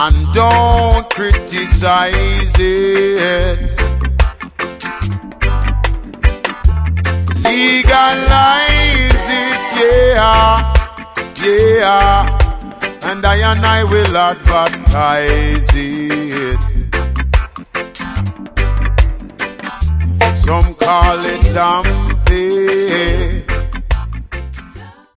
and don't criticize it. Legalize it, yeah, and I will advertise it. Some call it tamping,